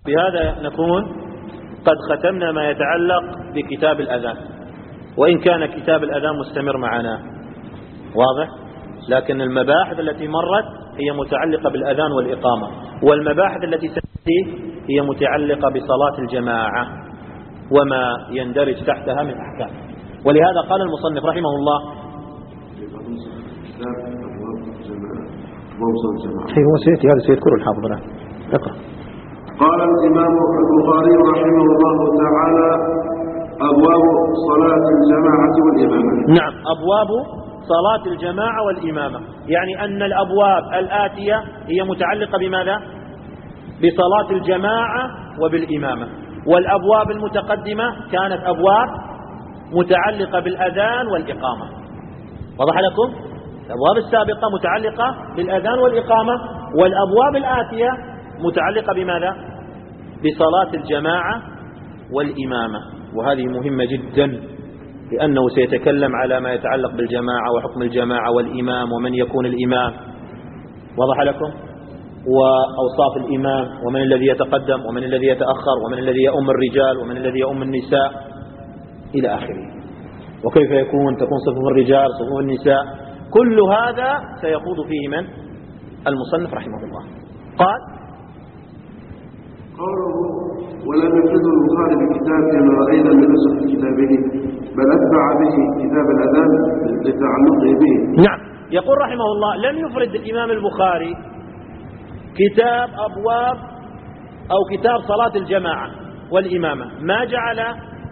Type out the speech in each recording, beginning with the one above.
بهذا نكون قد ختمنا ما يتعلق بكتاب الأذان، وإن كان كتاب الأذان مستمر معنا واضح، لكن المباحث التي مرت هي متعلقة بالأذان والإقامة، والمباحث التي ستأتي هي متعلقة بصلاة الجماعة وما يندرج تحتها من أحكام. ولهذا قال المصنف رحمه الله هو سيأتي هذا سيذكر الحافظ الآن. اقرأ. قال الإمام البخاري رحمه الله تعالى: أبواب صلاة الجماعة والإمامة. نعم، أبواب صلاة الجماعة والإمامة، يعني أن الأبواب الآتية هي متعلقة بماذا؟ بصلاة الجماعة وبالإمامة، والأبواب المتقدمة كانت أبواب متعلقة بالأذان والإقامة. وضح لكم؟ الأبواب السابقة متعلقة بالأذان والإقامة، والأبواب الآتية متعلقة بماذا؟ بصلاة الجماعة والإمامة. وهذه مهمة جدا، لأنه سيتكلم على ما يتعلق بالجماعة وحكم الجماعة والإمام ومن يكون الإمام. وضح لكم؟ وأوصاف الإمام، ومن الذي يتقدم ومن الذي يتأخر، ومن الذي يؤم الرجال ومن الذي يؤم النساء إلى آخره، وكيف تكون صفوف الرجال صفوف النساء. كل هذا سيخوض فيه من؟ المصنف رحمه الله. قال: قوله: ولم يفرد البخاري بكتاب كما رأينا من نسخ كتابه، بل أتبع به كتاب الأذان لتعلقه به. نعم، يقول رحمه الله: لم يفرد الإمام البخاري كتاب أبواب أو كتاب صلاة الجماعة والإمامة، ما جعل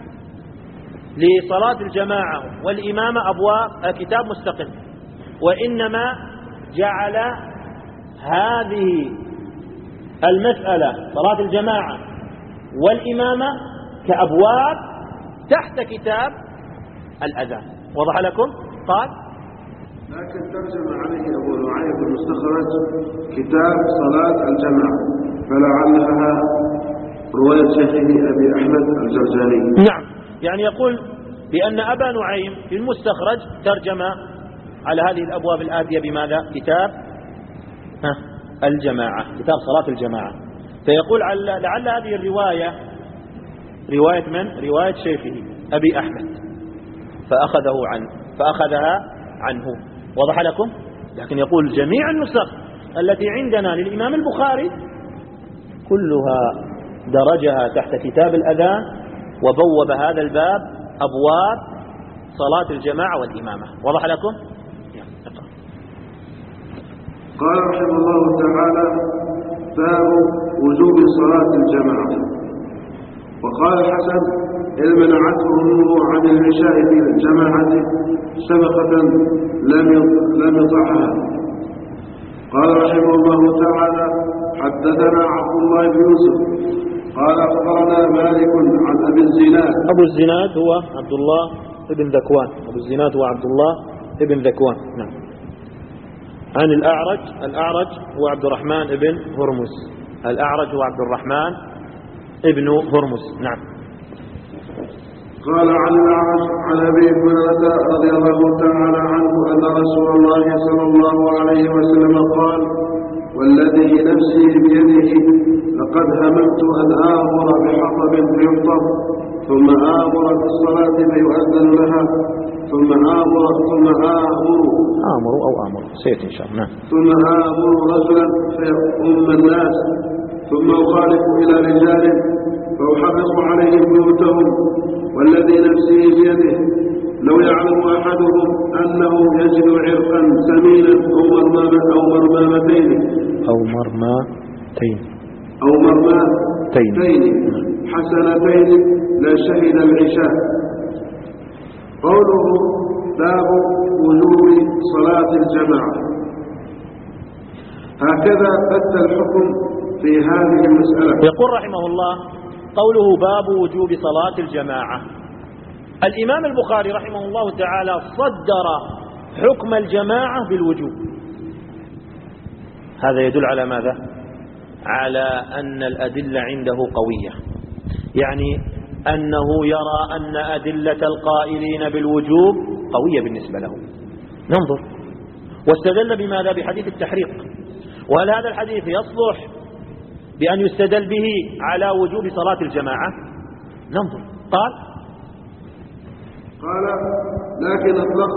لصلاة الجماعة والإمامة أبواب كتاب مستقل، وإنما جعل هذه المسألة صلاة الجماعة والإمامة كأبواب تحت كتاب الأذان. وضح لكم؟ قال: لكن ترجم عليه أبو نعيم في المستخرج كتاب صلاة الجماعة، فلعلها رواية شيخه أبي أحمد الجرجاني. نعم، يعني يقول بأن أبا نعيم في المستخرج ترجم على هذه الأبواب الآتية بماذا؟ كتاب الجماعة، كتاب صلاة الجماعة. فيقول لعل هذه الرواية رواية من؟ رواية شيخه أبي أحمد، فأخذها عنه. وضح لكم؟ لكن يقول جميع النسخ التي عندنا للإمام البخاري كلها درجها تحت كتاب الأذان، وبوب هذا الباب أبواب صلاة الجماعة والإمامة. وضح لكم؟ قال رحمه الله تعالى: باب وجوب صلاة الجماعة. وقال الحسن: إن منعته أمه عن العشاء في الجماعة سبقة لم يطعها. قال رحمه الله تعالى: حدثنا عبد الله بن يوسف قال أخبرنا مالك عن أبي الزناد. أبو الزناد هو عبد الله ابن ذكوان. أبو الزناد هو عبد الله ابن ذكوان. نعم. عن الأعرج هو عبد الرحمن ابن هرمز. الأعرج هو عبد الرحمن ابن هرمز. نعم. قال عن الأعرج عن أبي هريرة رضي الله تعالى عنه أن رسول الله صلى الله عليه وسلم قال: والذي نفسي بيده لقد هممت أن آمر بحطب فيحطب، ثم آمر بالصلاة فيؤذن لها، ثم آمر سيأتي إن شاء الله. ثم آمر رجلا فيؤم الناس، ثم أخالف إلى رجال فأحرق عليهم بيوتهم، والذي نفسي بيده لو يعلم أحدهم أنه يجد عرقا ثمينا أو مرماتين حسنتين لشهد العشاء. قوله: باب وجوب صلاة الجماعة. هكذا أتى الحكم في هذه المسألة. يقول رحمه الله: قوله باب وجوب صلاة الجماعة. الإمام البخاري رحمه الله تعالى صدر حكم الجماعة بالوجوب. هذا يدل على ماذا؟ على أن الأدلة عنده قوية، يعني أنه يرى أن أدلة القائلين بالوجوب قوية بالنسبة له. ننظر. واستدل بماذا؟ بحديث التحريق. وهل هذا الحديث يصلح بأن يستدل به على وجوب صلاة الجماعة؟ ننظر. قال لكن أطلق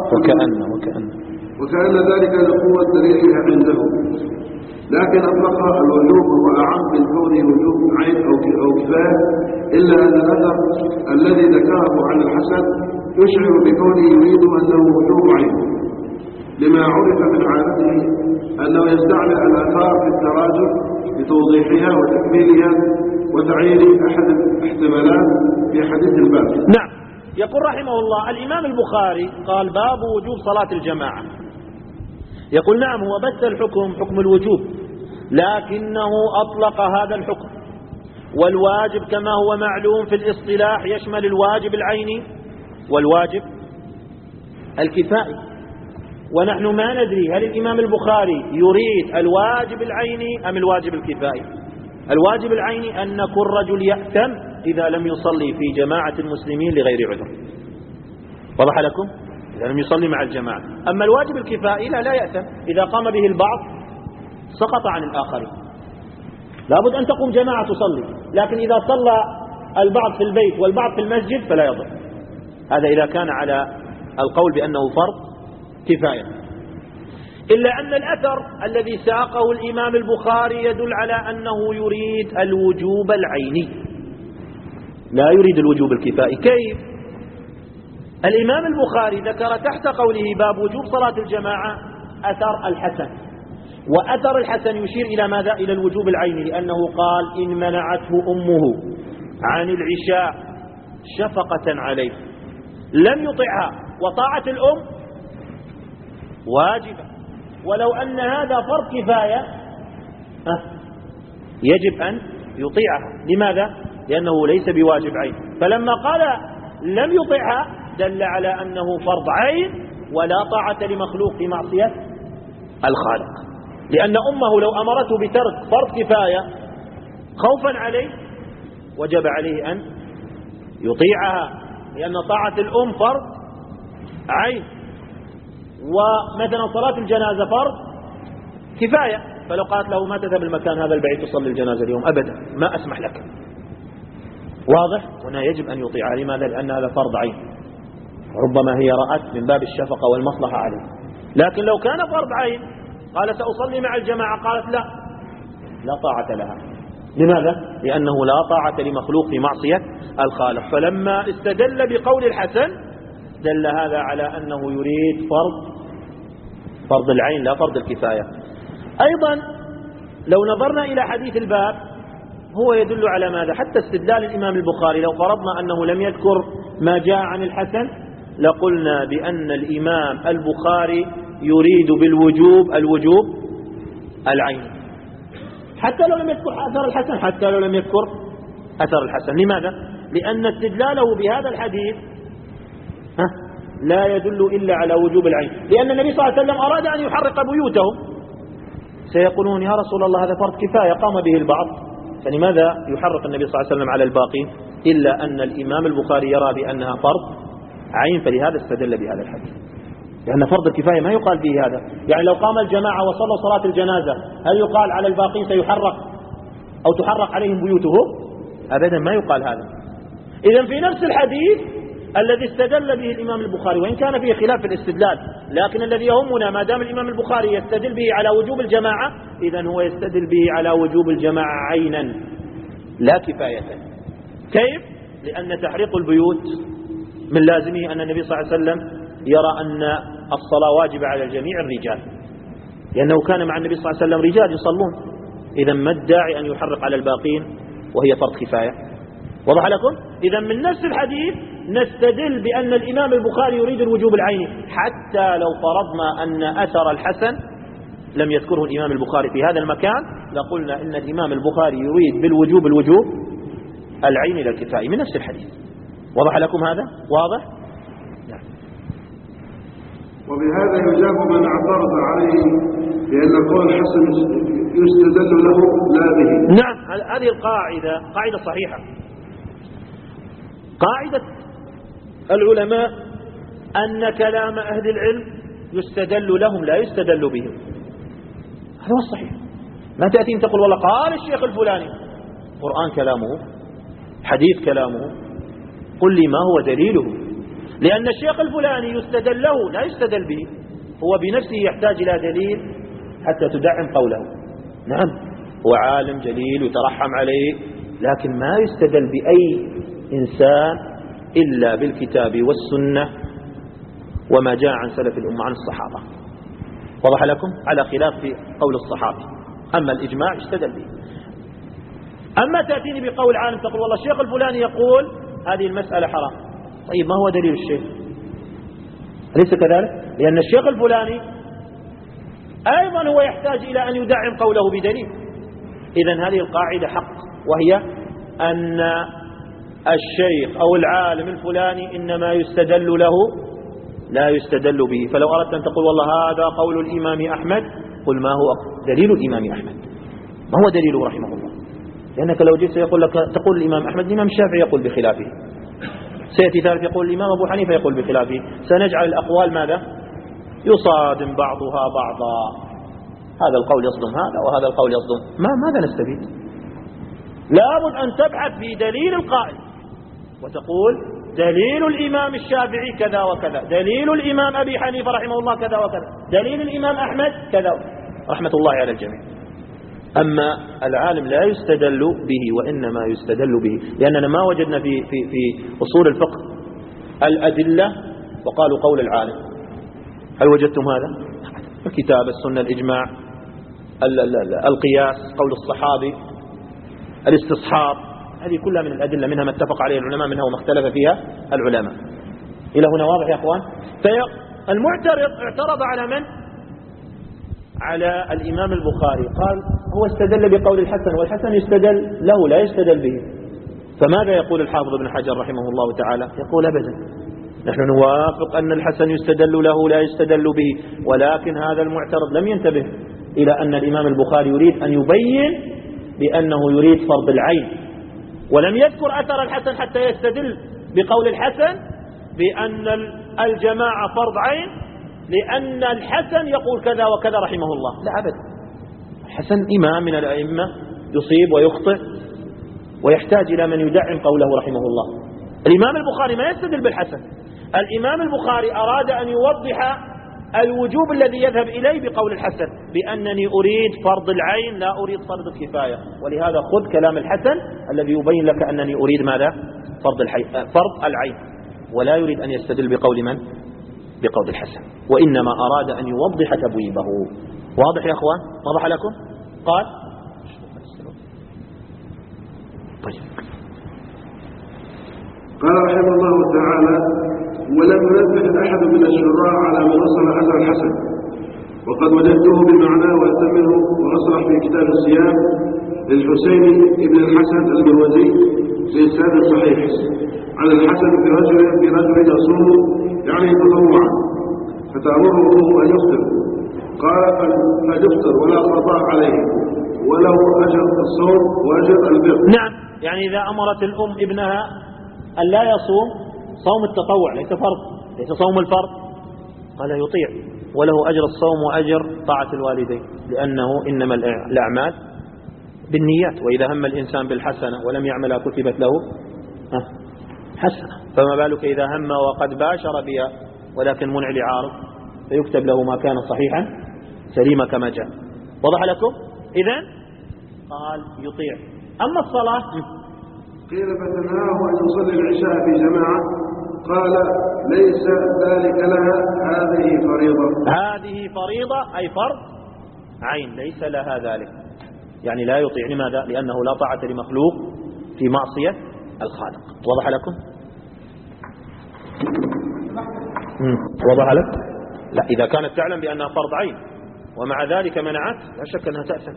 وكأن ذلك لقوة دليلها عنده، لكن أطلق الوجوب هو أعم من كونه وجوب عين أو كفاية، إلا أن الأثر الذي ذكره عن الحسن يشعر بكونه يريد أنه وجوب عين، لما عرف من عادته أنه يستعمل الآثار في التراجم لتوضيحها وتكميلها وتعيين أحد الاحتمالات في حديث الباب. نعم. يقول رحمه الله الإمام البخاري قال باب وجوب صلاة الجماعة. يقول نعم هو بث الحكم حكم الوجوب، لكنه أطلق هذا الحكم، والواجب كما هو معلوم في الاصطلاح يشمل الواجب العيني والواجب الكفائي، ونحن ما ندري هل الإمام البخاري يريد الواجب العيني أم الواجب الكفائي. الواجب العيني أن كل رجل يأثم إذا لم يصلي في جماعة المسلمين لغير عذر، وضح لكم؟ إذا لم يصلي مع الجماعة. أما الواجب الكفائي لا يأثم، إذا قام به البعض سقط عن الآخرين، لابد أن تقوم جماعة تصلي، لكن إذا صلى البعض في البيت والبعض في المسجد فلا يضر. هذا إذا كان على القول بأنه فرض كفاية. إلا أن الأثر الذي ساقه الإمام البخاري يدل على أنه يريد الوجوب العيني، لا يريد الوجوب الكفائي. كيف؟ الإمام البخاري ذكر تحت قوله باب وجوب صلاة الجماعة أثر الحسن، وأثر الحسن يشير إلى ماذا؟ إلى الوجوب العيني، لأنه قال إن منعته أمه عن العشاء شفقة عليه لم يطعها، وطاعة الأم واجبة، ولو أن هذا فرض كفاية يجب أن يطيعها. لماذا؟ لأنه ليس بواجب عين. فلما قال لم يطيعها دل على أنه فرض عين ولا طاعة لمخلوق في معصية الخالق، لأن أمه لو أمرته بترك فرض كفاية خوفا عليه وجب عليه أن يطيعها، لأن طاعة الأم فرض عين، ومثلا صلاة الجنازة فرض كفاية، فلو قالت له ما تذهب المكان هذا البعيد تصلي الجنازة اليوم أبدا ما أسمح لك، واضح؟ هنا يجب أن يطيعها. لماذا؟ لأن هذا فرض عين، ربما هي رأت من باب الشفقة والمصلحة عليه. لكن لو كان فرض عين قال سأصلي مع الجماعة، قالت لا طاعة لها. لماذا؟ لأنه لا طاعة لمخلوق في معصية الخالق. فلما استدل بقول الحسن دل هذا على أنه يريد فرض العين لا فرض الكفاية. أيضا لو نظرنا إلى حديث الباب هو يدل على ماذا؟ حتى استدلال الإمام البخاري لو فرضنا أنه لم يذكر ما جاء عن الحسن لقلنا بأن الإمام البخاري يريد بالوجوب الوجوب العيني، حتى لو لم يذكر أثر الحسن، حتى لو لم يذكر أثر الحسن. لماذا؟ لأن استدلاله بهذا الحديث لا يدل إلا على وجوب العين، لأن النبي صلى الله عليه وسلم أراد أن يحرق بيوتهم، سيقولون يا رسول الله هذا فرض كفاية قام به البعض، فلماذا يحرق النبي صلى الله عليه وسلم على الباقين؟ إلا أن الإمام البخاري يرى بأنها فرض عين، فلهذا استدل بهذا الحديث، لأن فرض الكفاية ما يقال به هذا. يعني لو قام الجماعة وصلوا صلاة الجنازة هل يقال على الباقين سيحرق أو تحرق عليهم بيوتهم؟ أبدا ما يقال هذا. إذن في نفس الحديث الذي استدل به الإمام البخاري، وإن كان فيه خلاف في الاستدلال، لكن الذي يهمنا ما دام الإمام البخاري يستدل به على وجوب الجماعة، إذن هو يستدل به على وجوب الجماعة عينا لا كفاية. كيف؟ لأن تحريق البيوت من لازمه أن النبي صلى الله عليه وسلم يرى أن الصلاة واجبة على الجميع الرجال، لأنه كان مع النبي صلى الله عليه وسلم رجال يصلون، إذا ما الداعي أن يحرق على الباقين وهي فرض كفاية؟ وضح لكم؟ إذا من نفس الحديث نستدل بأن الإمام البخاري يريد الوجوب العيني، حتى لو فرضنا أن أثر الحسن لم يذكره الإمام البخاري في هذا المكان لقلنا إن الإمام البخاري يريد بالوجوب الوجوب العيني للكفاية من نفس الحديث. وضح لكم هذا؟ واضح؟ نعم. وبهذا يجاب من اعترض عليه بأن قول الحسن يستدل له لا به. نعم، هذه القاعدة قاعدة صحيحة، قاعدة العلماء أن كلام أهل العلم يستدل لهم لا يستدل بهم، هذا هو الصحيح. ما تأتي تقول والله قال الشيخ الفلاني. قرآن كلامه، حديث كلامه، قل لي ما هو دليله. لأن الشيخ الفلاني يستدل له لا يستدل به، هو بنفسه يحتاج إلى دليل حتى تدعم قوله. نعم هو عالم جليل يترحم عليه، لكن ما يستدل بأي إنسان إلا بالكتاب والسنة وما جاء عن سلف الأمة عن الصحابة. وضح لكم؟ على خلاف في قول الصحابي. أما الإجماع يستدل به. أما تأتيني بقول عالم تقول والله الشيخ الفلاني يقول هذه المسألة حرام. طيب ما هو دليل الشيخ؟ أليس كذلك؟ لأن الشيخ الفلاني أيضا هو يحتاج إلى أن يدعم قوله بدليل. إذن هذه القاعدة حق، وهي أن الشيخ أو العالم الفلاني إنما يستدل له لا يستدل به. فلو أردت أن تقول والله هذا قول الإمام أحمد، قل ما هو دليل الإمام أحمد، ما هو دليله رحمه الله. لأنك لو جئت يقول لك تقول الإمام أحمد، الإمام الشافعي يقول بخلافه، سيأتي ثالث يقول الإمام أبو حنيفة يقول بخلافه. سنجعل الأقوال ماذا؟ يصادم بعضها بعضا، هذا القول يصدم هذا وهذا القول يصدم. ماذا نستفيد؟ لابد أن تبحث في دليل القائل وتقول دليل الإمام الشافعي كذا وكذا، دليل الإمام أبي حنيفة رحمه الله كذا وكذا، دليل الإمام أحمد كذا، رحمة الله على الجميع. أما العالم لا يستدل به وإنما يستدل به، لأننا ما وجدنا في أصول الفقه الأدلة وقالوا قول العالم. هل وجدتم هذا؟ الكتاب، السنة، الإجماع، القياس، قول الصحابي، الاستصحاب، هذه كلها من الأدلة، منها ما اتفق عليه العلماء، منها وما اختلف فيها العلماء. إلى هنا واضح يا أخوان؟ فالمعترض اعترض على من؟ على الإمام البخاري، قال هو استدل بقول الحسن، والحسن يستدل له لا يستدل به. فماذا يقول الحافظ ابن حجر رحمه الله تعالى؟ يقول أبدا، نحن نوافق أن الحسن يستدل له لا يستدل به، ولكن هذا المعترض لم ينتبه إلى أن الإمام البخاري يريد أن يبين بأنه يريد فرض العين، ولم يذكر أثر الحسن حتى يستدل بقول الحسن بأن الجماعة فرض عين، لأن الحسن يقول كذا وكذا رحمه الله. لا أبدا، الحسن إمام من الأئمة يصيب ويخطئ ويحتاج إلى من يدعم قوله رحمه الله. الإمام البخاري ما يستدل بالحسن، الإمام البخاري أراد أن يوضح الوجوب الذي يذهب إليه بقول الحسن، بأنني أريد فرض العين لا أريد فرض الكفاية. ولهذا خذ كلام الحسن الذي يبين لك أنني أريد ماذا؟ فرض العين، ولا يريد أن يستدل بقول من؟ بقول الحسن، وإنما أراد أن يوضح تبويبه. واضح يا أخوان؟ واضح لكم؟ قال طيب. قال رحمه الله تعالى: ولم ينبه أحد من الشراع على من وصل أثر الحسن، وقد وجدته بمعناه وأتمه وأصرح في كتاب الصيام للحسين بن الحسن المروزي في إسناد صحيح على الحسن في رجل يصوم يعني تطوعا فتأمره أن يفطر، قال فليفطر ولا قضاء عليه وله أجر الصوم وأجر البر. نعم، يعني إذا أمرت الأم ابنها أن لا يصوم صوم التطوع، ليس فرض، ليس صوم الفرض، قال يطيع وله أجر الصوم وأجر طاعة الوالدين، لأنه إنما الأعمال بالنيات، وإذا هم الإنسان بالحسنة ولم يعملها كتبت له حسنة، فما بالك إذا هم وقد باشر بها ولكن منع لعارض فيكتب له ما كان صحيحا سليما كما جاء. وضح لكم؟ إذن قال يطيع. أما الصلاة قيل فتنهاه أن يصلي العشاء في جماعة، قال ليس ذلك لها، هذه فريضة. هذه فريضة أي فرض عين، ليس لها ذلك، يعني لا يطيع. لماذا؟ لأنه لا طاعة لمخلوق في معصية الخالق. وضح لكم؟ وضح لك؟ لا، إذا كانت تعلم بأنها فرض عين ومع ذلك منعت لا شك أنها تأثم.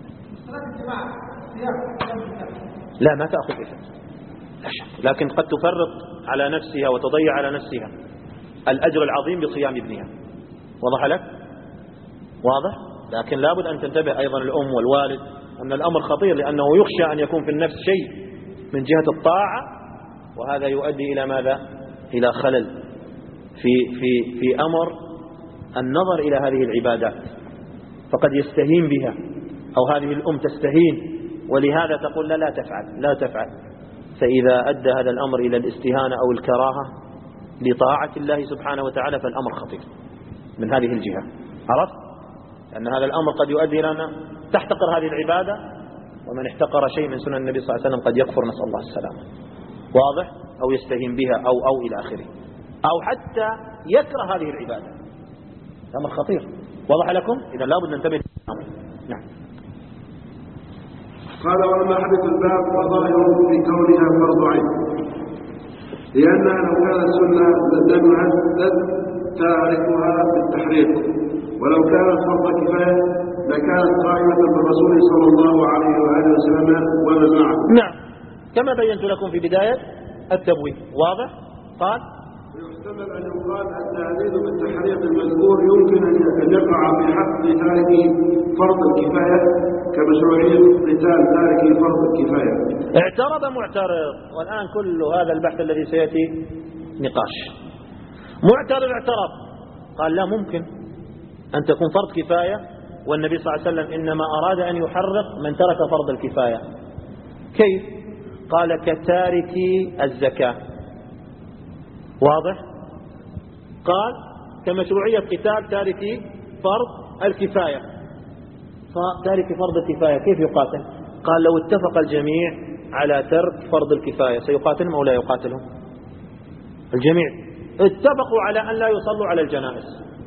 لا، ما تأخذ إثم لا شك، لكن قد تفرط على نفسها وتضيع على نفسها الأجر العظيم بصيام ابنها. وضح لك؟ واضح؟ لكن لابد أن تنتبه أيضا الأم والوالد أن الأمر خطير، لأنه يخشى أن يكون في النفس شيء من جهة الطاعة، وهذا يؤدي إلى ماذا؟ إلى خلل في أمر النظر إلى هذه العبادات، فقد يستهين بها أو هذه الأم تستهين، ولهذا تقول لا تفعل لا تفعل. فإذا أدى هذا الأمر إلى الاستهانة أو الكراهة لطاعة الله سبحانه وتعالى فالأمر خطير من هذه الجهة. عرفت؟ أن هذا الأمر قد يؤدي إلى أن تحتقر هذه العبادة، ومن احتقر شيء من سنن النبي صلى الله عليه وسلم قد يكفر، نسأل الله السلامة. واضح؟ أو يستهين بها أو إلى آخره، أو حتى يكره هذه العبادة. أمر خطير. واضح لكم؟ إذا لابد ننتبه للأمر. نعم. قال: وأما حديث الباب فظاهر في كونها فرض عين، لأنها لو كانت سنة لم يهدد تاركها بالتحريق، ولو كانت فرض كفاية لكانت قائمة بالرسول صلى الله عليه وآله وسلم ومن معه. نعم، كما بينت لكم في بداية التبويب. واضح؟ قال: ويحتمل أن يقال التهديد بالتحريق المذكور يمكن أن يقع في حق تارك فرض الكفاية كمشروعية قتال تارك فرض الكفاية. اعترض معترض، والآن كل هذا البحث الذي سيأتي نقاش. معترض اعترض قال: لا ممكن أن تكون فرض كفاية والنبي صلى الله عليه وسلم إنما أراد أن يحرق من ترك فرض الكفاية. كيف؟ قال: كتارك الزكاة. واضح؟ قال: كمشروعية قتال تارك فرض الكفاية. تارك فرض الكفاية كيف يقاتل؟ قال: لو اتفق الجميع على ترك فرض الكفاية سيقاتلهم أو لا يقاتلهم؟ الجميع اتفقوا على أن لا يصلوا على الجنائز،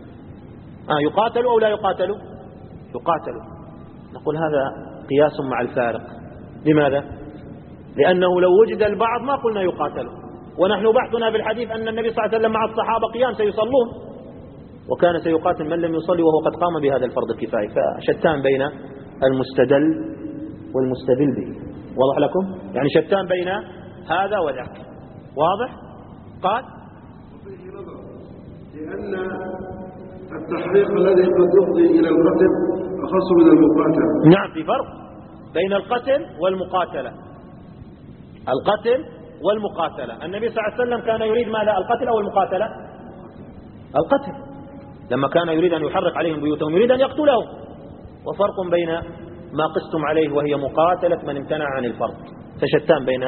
يقاتلوا أو لا يقاتلوا؟ يقاتلوا. نقول هذا قياس مع الفارق. لماذا؟ لأنه لو وجد البعض ما قلنا يقاتلوا، ونحن بحثنا في الحديث أن النبي صلى الله عليه وسلم مع الصحابة قيام سيصلون، وكان سيقاتل من لم يصلي وهو قد قام بهذا الفرض الكفاية. فشتان بين المستدل والمستدل به. واضح لكم؟ يعني شتان بين هذا وذاك. واضح؟ قال: وفيه نظر، لأن التحريق الذي قد يفضي إلى القتل أخص من المقاتلة. نعم، في فرق بين القتل والمقاتلة. القتل والمقاتلة، النبي صلى الله عليه وسلم كان يريد ماذا؟ القتل أو المقاتلة؟ القتل، لما كان يريد أن يحرق عليهم بيوتهم يريد أن يقتلهم. وفرق بين ما قستم عليه وهي مقاتلة من امتنع عن الفرض. فشتان بين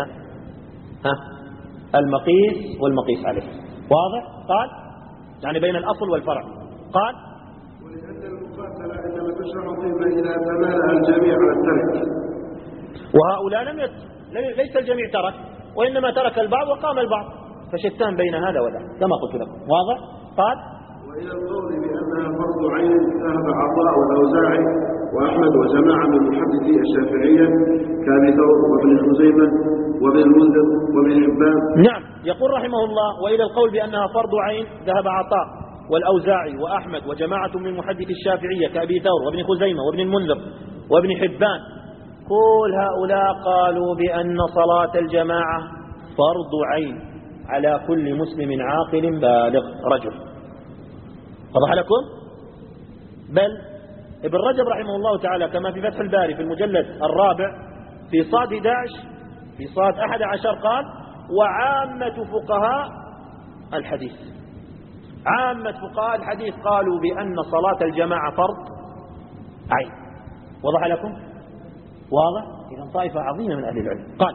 المقيس والمقيس عليه. واضح؟ قال: يعني بين الأصل والفرع. قال: ولأن المقاتلة إنما تشرع فيما إذا تمالأ الجميع على الترك، وهؤلاء ليس الجميع ترك، وإنما ترك البعض وقام البعض. فشتان بين هذا وذا كما قلت لكم. واضح؟ قال: وإلى القول بأنها فرض عين ذهب عطاء والأوزاعي وأحمد وجماعة من محدثي الشافعية كأبي ثور وابن خزيمة وابن المنذر وابن حبان. نعم، يقول رحمه الله: وإلى القول بأنها فرض عين ذهب عطاء والأوزاعي وأحمد وجماعة من محدثي الشافعية كأبي ثور وابن خزيمة وابن المنذر وابن حبان. كل هؤلاء قالوا بأن صلاة الجماعة فرض عين على كل مسلم عاقل بالغ رجل. وضح لكم؟ بل ابن رجب رحمه الله تعالى كما في فتح الباري في المجلد الرابع في صاد 11 في صاد 11 قال: وعامة فقهاء الحديث، عامة فقهاء الحديث قالوا بأن صلاة الجماعة فرض عين. وضح لكم؟ واضح؟ إذا طائفة عظيمة من أهل العلم. قال: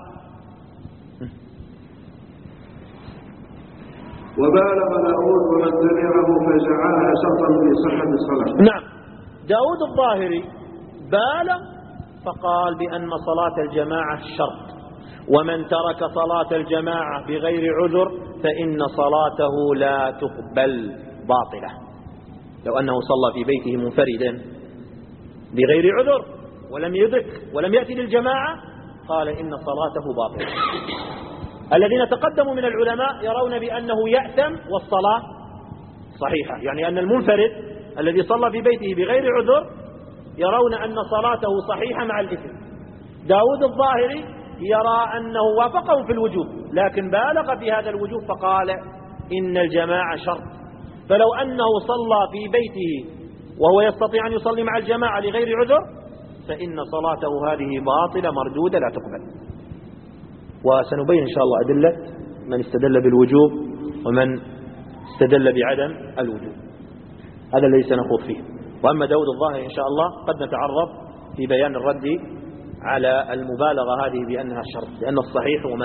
وبالغ داود ومن تبعه فجعلها شرطا في صحة الصلاة. نعم، داود الظاهري بالغ فقال بأن صلاة الجماعة شرط، ومن ترك صلاة الجماعة بغير عذر فإن صلاته لا تقبل باطلة. لو أنه صلى في بيته منفردا بغير عذر ولم يدرك ولم يأتي للجماعة قال إن صلاته باطلة. الذين تقدموا من العلماء يرون بأنه يأثم والصلاة صحيحة، يعني أن المنفرد الذي صلى في بيته بغير عذر يرون أن صلاته صحيحة مع الإثم. داود الظاهري يرى أنه وافقهم في الوجوب لكن بالغ في هذا الوجوب فقال إن الجماعة شرط، فلو أنه صلى في بيته وهو يستطيع أن يصلي مع الجماعة لغير عذر فإن صلاته هذه باطلة مردودة لا تقبل. وسنبين إن شاء الله أدلة من استدل بالوجوب ومن استدل بعدم الوجوب، هذا الذي سنخوض فيه. وأما داود الظاهري إن شاء الله قد نتعرض في بيان الرد على المبالغة هذه بأنها شرط، لأن الصحيح وما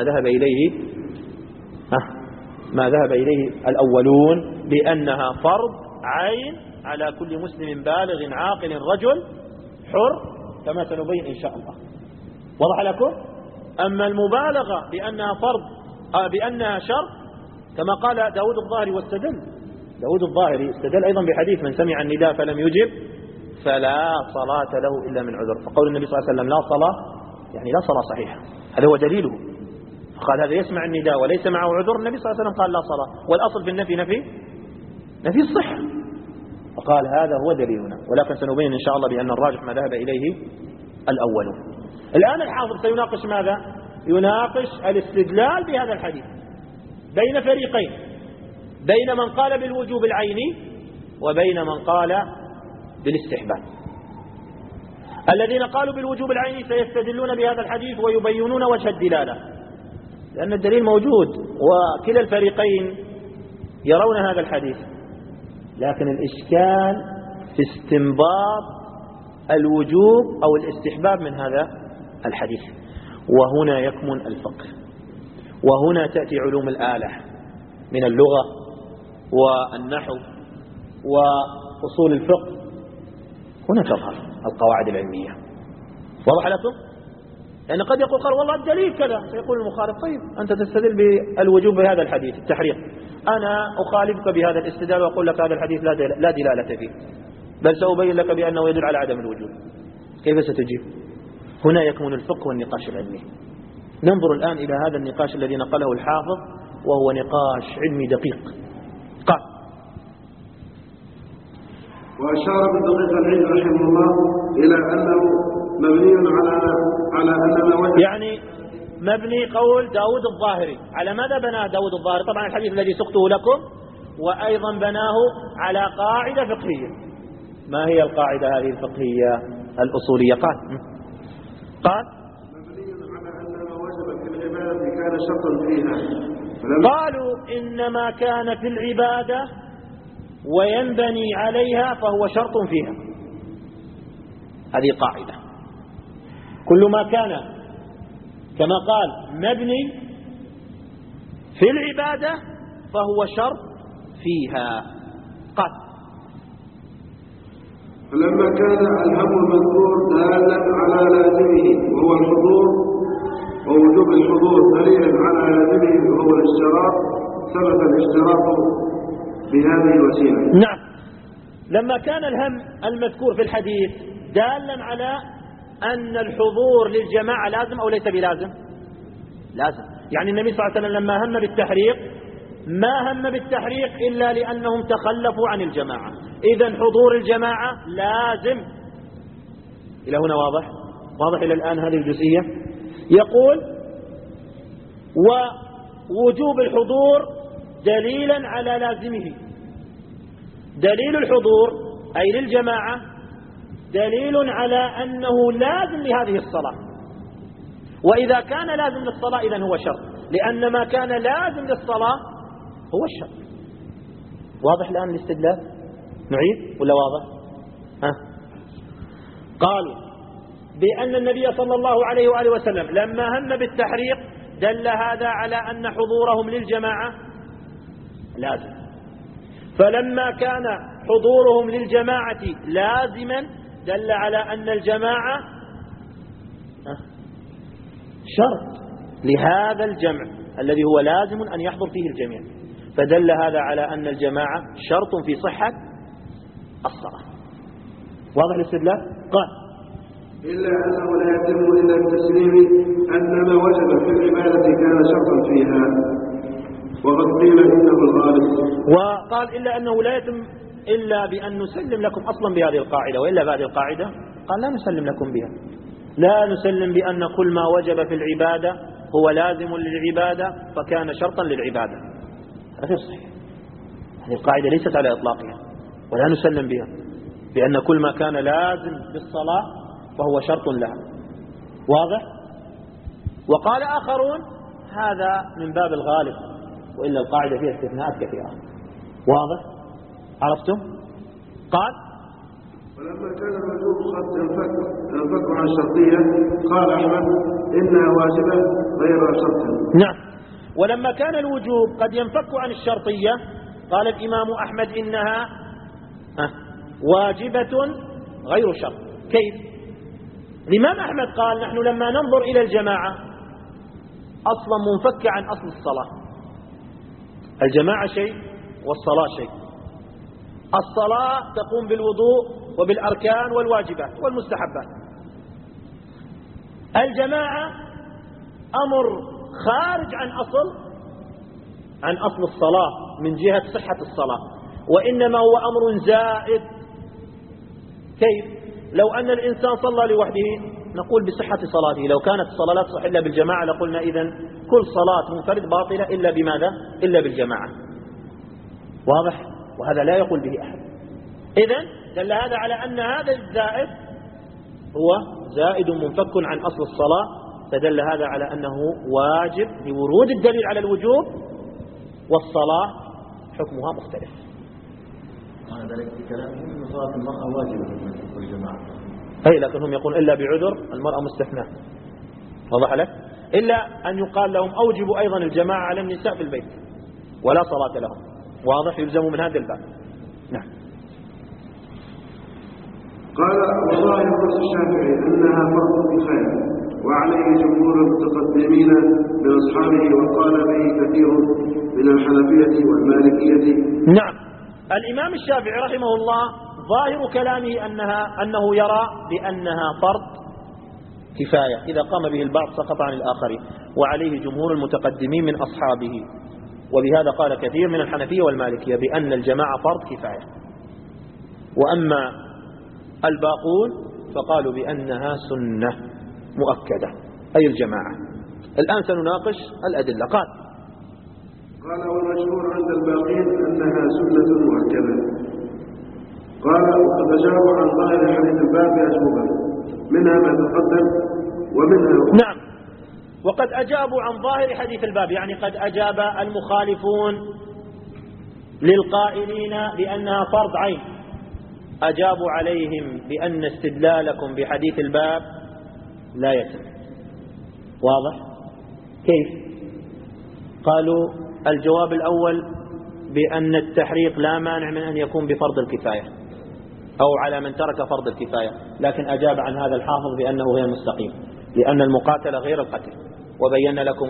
ذهب إليه الأولون بأنها فرض عين على كل مسلم بالغ عاقل رجل حر، كما سنبين إن شاء الله. وضح لكم؟ أما المبالغة بأنها فرض بأنها شرط كما قال داود الظاهري، واستدل داود الظاهري استدل أيضا بحديث من سمع النداء فلم يجب فلا صلاة له إلا من عذر. فقول النبي صلى الله عليه وسلم لا صلاة يعني لا صلاة صحيحة، هذا هو دليله. فقال هذا يسمع النداء وليس معه عذر، النبي صلى الله عليه وسلم قال لا صلاة، والأصل في النفي نفي الصحة، فقال هذا هو دليلنا. ولكن سنبين إن شاء الله بأن الراجح ما ذهب إليه الأولون. الآن الحافظ سيناقش ماذا؟ يناقش الاستدلال بهذا الحديث بين فريقين، بين من قال بالوجوب العيني وبين من قال بالاستحباب. الذين قالوا بالوجوب العيني سيستدلون بهذا الحديث ويبينون وجه الدلالة، لأن الدليل موجود وكلا الفريقين يرون هذا الحديث، لكن الإشكال في استنباط الوجوب أو الاستحباب من هذا الحديث، وهنا يكمن الفقه، وهنا تأتي علوم الآلة من اللغة والنحو وأصول الفقه، هنا تظهر القواعد العلمية. واضح لكم؟ لأن قد يقول قال والله الدليل كذا، سيقول المخالف طيب أنت تستدل بالوجوب بهذا الحديث التحريق، أنا أخالفك بهذا الاستدلال وأقول لك هذا الحديث لا دلالة فيه، بل سأبين لك بأنه يدل على عدم الوجوب. كيف ستجيب؟ هنا يكمن الفقه والنقاش العلمي. ننظر الآن إلى هذا النقاش الذي نقله الحافظ، وهو نقاش علمي دقيق. قال وأشار بالدقيق العيد رحمه الله إلى أنه مبني على أن ما وجد، يعني مبني قول داود الظاهري على ماذا بناه داود الظاهري؟ طبعا الحديث الذي سقته لكم، وأيضا بناه على قاعدة فقهية. ما هي القاعدة هذه الفقهية الأصولية؟ قال مبني على أن ما وجب في العبادة كان شرطا فيها. قالوا إنما كان في العبادة وينبني عليها فهو شرط فيها. هذه قاعدة، كل ما كان كما قال مبني في العبادة فهو شرط فيها. قال فلما كان الهم المذكور دالا على لازمه وهو الحضور ووجوب الحضور دليلا على لازمه وهو الاشتراط، ثبت الاشتراط بهذه الوسيلة. نعم، لما كان الهم المذكور في الحديث دالا على أن الحضور للجماعة لازم أو ليس بلازم؟ لازم. يعني النبي صلى الله عليه وسلم لما هم بالتحريق ما هم بالتحريق إلا لأنهم تخلفوا عن الجماعة، إذن حضور الجماعة لازم. إلى هنا واضح إلى الآن هذه الجزئية. يقول ووجوب الحضور دليلا على لازمه. دليل الحضور أي للجماعة دليل على أنه لازم لهذه الصلاة، وإذا كان لازم للصلاة إذن هو شرط، لأن ما كان لازم للصلاة هو الشرط. واضح الآن الاستدلال؟ نعيد ولا واضح؟ قالوا بأن النبي صلى الله عليه وآله وسلم لما هم بالتحريق دل هذا على أن حضورهم للجماعة لازم، فلما كان حضورهم للجماعة لازما دل على أن الجماعة شرط لهذا الجمع الذي هو لازم أن يحضر فيه الجميع، فدل هذا على أن الجماعة شرط في صحة الصلاة. واضح الاستدلال؟ قال إلا أنه لا يتم إلا بتسليم أن ما وجب في العبادة كان شرطا فيها، وقد قيل إنه الغالب. وقال إلا أنه لا يتم إلا بأن نسلم لكم أصلا بهذه القاعدة، وإلا بهذه القاعدة قال لا نسلم لكم بها، لا نسلم بأن كل ما وجب في العبادة هو لازم للعبادة فكان شرطا للعبادة. هذا غير صحيح، هذه القاعدة ليست على إطلاقها، ولا نسلم بها بأن كل ما كان لازم بالصلاة فهو شرط لها. واضح؟ وقال آخرون هذا من باب الغالب، وإلا القاعدة فيها استثناءات كثيرة. واضح؟ عرفتم؟ قال ولما كان الوجوب قد ينفك عن الشرطية قال أحمد إنها واجبة غير شرط. نعم. ولما كان الوجوب قد ينفك عن الشرطية قال الإمام أحمد إنها واجبة غير شرط. كيف؟ الإمام أحمد قال نحن لما ننظر إلى الجماعة أصلا منفك عن أصل الصلاة. الجماعة شيء والصلاة شيء. الصلاة تقوم بالوضوء وبالأركان والواجبات والمستحبات. الجماعة أمر خارج عن أصل الصلاة من جهة صحة الصلاة، وإنما هو أمر زائد. كيف؟ لو أن الإنسان صلى لوحده نقول بصحة صلاته. لو كانت الصلاة لا تصح إلا بالجماعة لقلنا إذن كل صلاة منفرد باطلة إلا بماذا؟ إلا بالجماعة. واضح؟ وهذا لا يقول به أحد. إذن دل هذا على أن هذا الزائد هو زائد منفك عن أصل الصلاة، فدل هذا على أنه واجب لورود الدليل على الوجوب، والصلاة حكمها مختلف. معنى ذلك بكلامهم أن صلاة المرأة واجبة في الجماعة. أي لكن هم يقولون إلا بعذر المرأة مستثناة. واضح لك؟ إلا أن يقال لهم أوجبوا أيضا الجماعة على النساء في البيت ولا صلاة لهم. واضح؟ يلزم من هذا الباب. نعم. قال وظاهر نص الشافعي أنها فرض كفاية وعليه جمهور المتقدمين من أصحابه، وقال به كثير من الحنفية والمالكية. نعم. الإمام الشافعي رحمه الله ظاهر كلامه أنه يرى بأنها فرض كفاية، إذا قام به البعض سقط عن الآخرين، وعليه جمهور المتقدمين من أصحابه. وبهذا قال كثير من الحنفية والمالكية بأن الجماعة فرض كفاية. وأما الباقون فقالوا بأنها سنة مؤكدة أي الجماعة. الآن سنناقش الأدلة. قال والمشهور عند الباقين أنها سنة مؤكدة. قال وقد أجابوا عن ظاهر حديث الباب بأجوبة منها ما تقدم ومنها. نعم. وقد أجابوا عن ظاهر حديث الباب، يعني قد أجاب المخالفون للقائلين بأنها فرض عين، أجابوا عليهم بأن استدلالكم بحديث الباب لا يتم. واضح؟ كيف؟ قالوا الجواب الأول بأن التحريق لا مانع من أن يكون بفرض الكفاية أو على من ترك فرض الكفاية، لكن أجاب عن هذا الحافظ بأنه غير مستقيم، لأن المقاتلة غير القتل، وبين لكم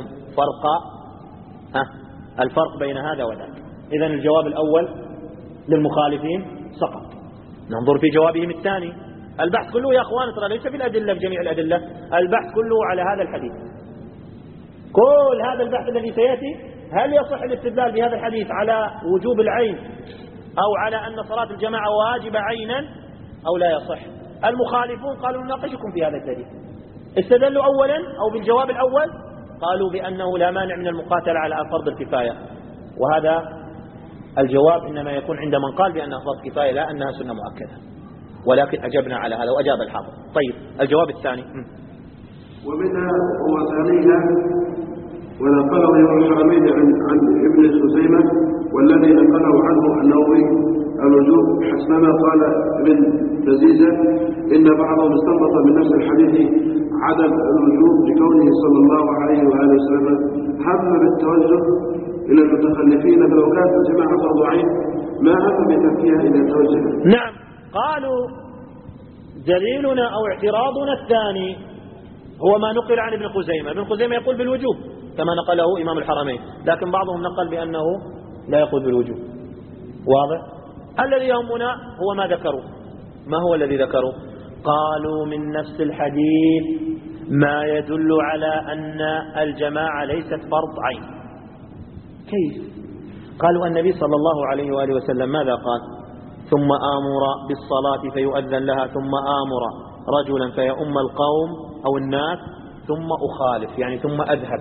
الفرق بين هذا وذاك. إذن الجواب الأول للمخالفين سقط. ننظر في جوابهم الثاني. البحث كله يا أخوان ترى ليس في الأدلة بجميع الأدلة، البحث كله على هذا الحديث. كل هذا البحث الذي سيأتي هل يصح الاستدلال بهذا الحديث على وجوب العين أو على أن صلاة الجماعة واجبة عينا أو لا يصح. المخالفون قالوا نناقشكم في هذا الدليل. استدلوا أولا أو بالجواب الأول قالوا بأنه لا مانع من المقاتلة على فرض الكفاية، وهذا الجواب إنما يكون عند من قال بأنها فرض كفاية لا أنها سنة مؤكدة، ولكن أجبنا على هذا وأجاب الحافظ. طيب الجواب الثاني. ومنها وثانيها ونقله ابن الحرمين عن ابن خزيمة، والذي نقله عنه النووي الوجوب حسنما قال ابن لذيذة إن بعضهم استنبط من نفس الحديث عدم الوجوب لكونه صلى الله عليه وآله وسلم هم بالتوجه إلى المتخلفين، فلو كانت الجماعة فرض عين ما هم بتركها إلى توجه. نعم. قالوا دليلنا أو اعتراضنا الثاني هو ما نقل عن ابن خزيمة. ابن خزيمة يقول بالوجوب كما نقله إمام الحرمين، لكن بعضهم نقل بأنه لا يقول بالوجوب. واضح؟ الذي يهمنا هو ما ذكروا. ما هو الذي ذكروا؟ قالوا من نفس الحديث ما يدل على أن الجماعة ليست فرض عين. كيف؟ قالوا النبي صلى الله عليه وآله وسلم ماذا قال؟ ثم آمر بالصلاة فيؤذن لها، ثم آمر رجلا فيؤم القوم أو الناس، ثم أخالف يعني ثم أذهب.